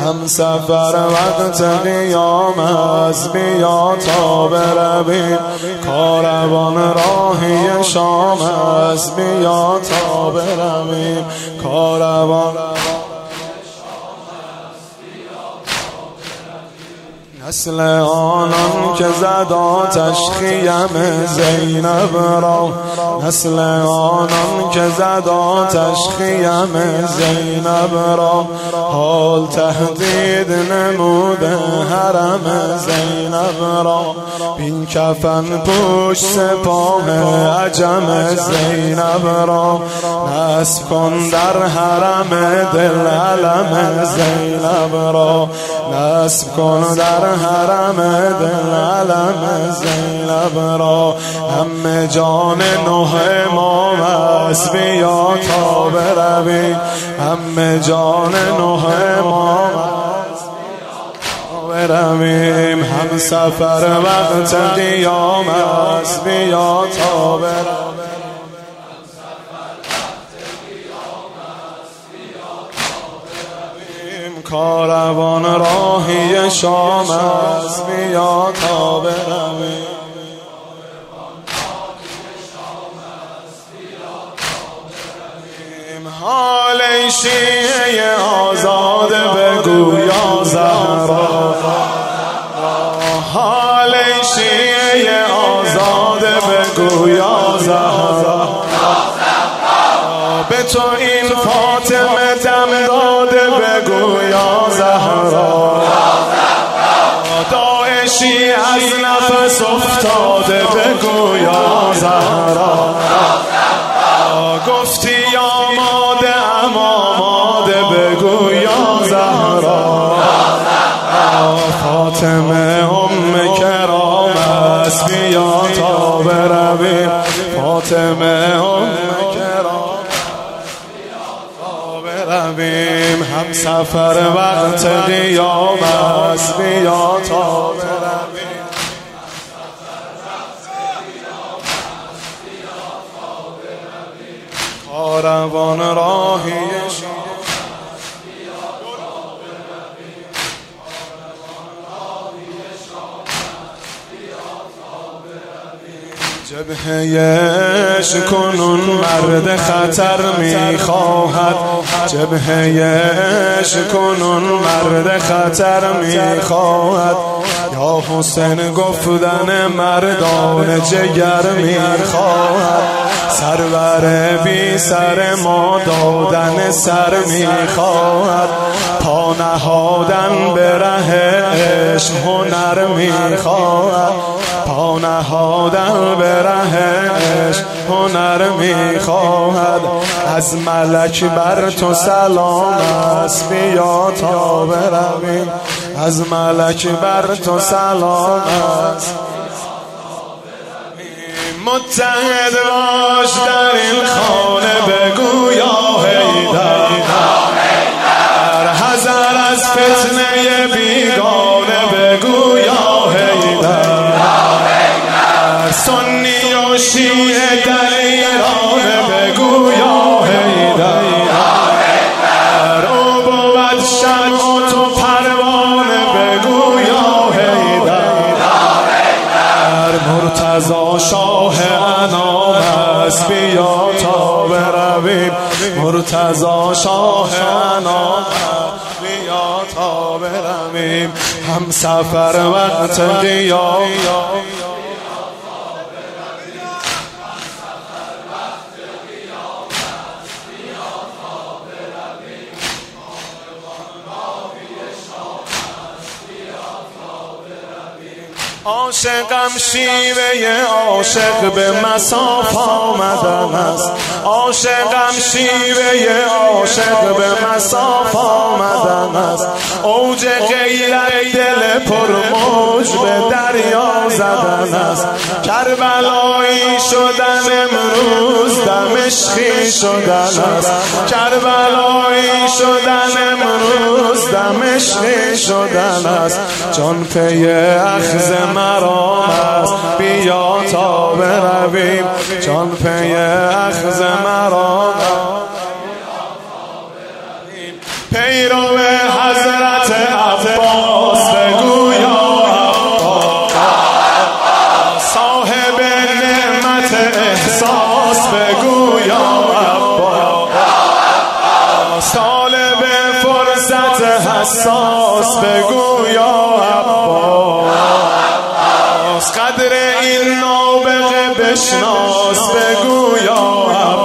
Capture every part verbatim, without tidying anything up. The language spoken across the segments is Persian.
هم سفر وقت قیام است، بیا تا برویم کاروان راهی شام است، بیا تا برویم کاروان. نسل آنان که زد آتش خیم زینب را، نسل آنان که زد آتش خیم زینب را، حال تهدید نموده حرم زینب را. بین کفن پوش سپاه عجم زینب را، نصب کن در حرم دل علم زینب را، نصب کن در حرم دل علم زینب را. همه جان نه امام است، بیا تا برویم همه جان نه امام است، بیا تا برویم. هم سفر وقت قیام است، بیا تا برویم کاروان راهی شام است، بیا تا برویم. حال شیعه آزاد بگو یا زهرا، حال شیعه آزاد بگو یا زهرا، به تو این فاطمه دم داده بگو یا زهرا، داعشی از نفس افتاده بگو یا زهرا، گفتی آماده ام آماده بگو یا زهرا. فاطمه ام کرام است، بیا تا برویم فاطمه ام کرام برویم. هم سفر وقت قیام است، بیا تا برویم کاروان راهی شام. جبهه‌اش کنون مرد خطر میخواهد، جبهه‌اش کنون مرد خطر میخواهد، یا حسین گفتن مردان جگر میخواهد، سرور بی سر ما دادن سر میخواهد، پا نهادن به ره عشق هنر میخواهد، پا نهادن به ره عشق هنر میخواهد. از ملک بر تو سلام است، بیا تا برویم از ملک بر تو سلام است. متحد باش در این خانه بگو یا حیدر، حذر از فتنه بیگانه بگو یا حیدر، سنی و شیعه در ایران بگو یا حیدر، او بود شمع و تو پروانه بگو یا حیدر، مرتضی شاه انام است، بیا تا برویم مرتضی شاه انام است، بیا تا برویم. هم سفر وقت قیام عاشقم شیوه عاشق به مصاف آمدن است، عاشقم شیوه عاشق به مصاف آمدن است، اوج غیرت دل پر موج به دریا زدن است، کربلایی شدن امروز دمشقی شدن است، کربلایی شدن امروز دمشقی شدن است، جان پی اخذ مرام است، بیا تا برویم جان پی اخذ مرام است، پیرو حضرت لحظه حساس بگو یا عباس، قدر این نابغه بشناس بگو یا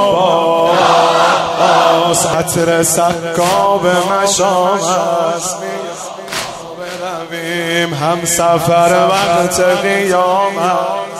عباس، عطر سکاب مشام است برویم هم سفر وقت قیامت.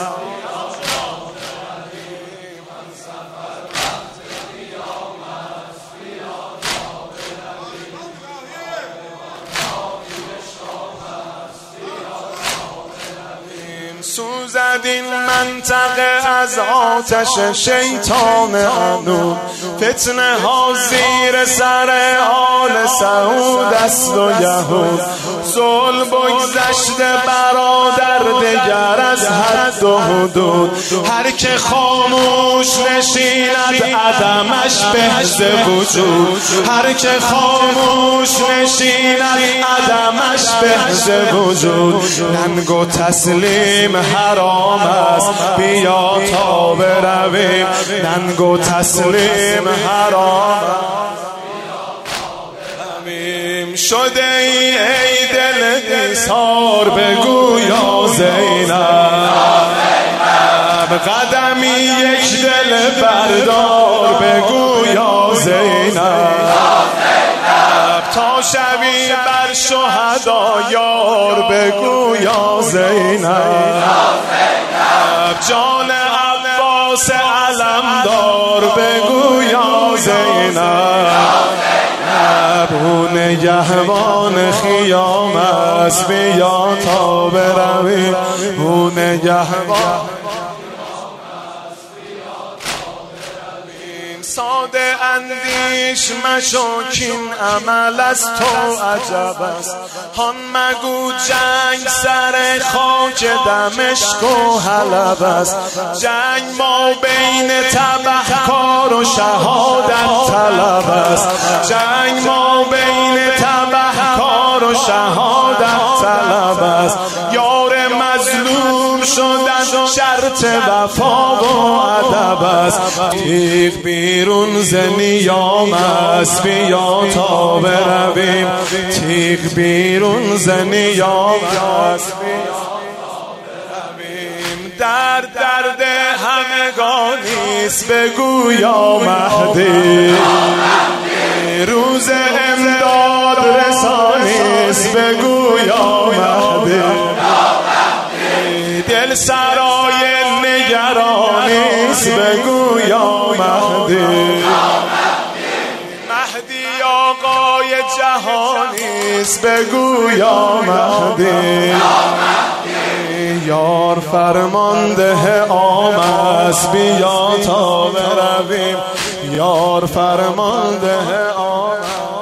سوزد این منطقه از آتش شیطان عنود، فتنه ها زیر سر آل سعود است و یهود، ظلم بگذشته برادر دگر از حد و حدود، هر که خاموش نشیند عدمش بهز وجود، هر که خاموش نشیند عدمش بهز وجود، ننگ و تسلیم حرام است بیا تا برویم، ننگ و تسلیم حرام است شده ای ای دل ایثار بگو یا زینب، قدمی یک دل بردار بگو یا زینب، تا شوی بر شهدا یار بگو یا زینب، جان عباس علمدار بگو یا زینب، او نگهبان خیام است بیا تا برویم، او نگهبان ساده اندیش مشوکین عمل از تو عجب است، هان مگو جنگ سر خاک دمشق و حلب است، جنگ ما بین تبهکار و شهادت طلب است، جنگ ما بین تبهکار و شهادت طلب است، یار مظلوم شدن شرط وفا و ادب است، تیغ بیرون ز نیام است بیا تا برویم، تیغ بیرون ز نیام است در درد همگانیست بگو یا مهدی، روز امداد رسانیست بگو یا مهدی، دل سرای نگرانیست بگو یا مهدی، مهدی آقای جهانیست بگو یا مهدی، یار فرمانده عام است بیا تا برویم، یار فرمانده عام است.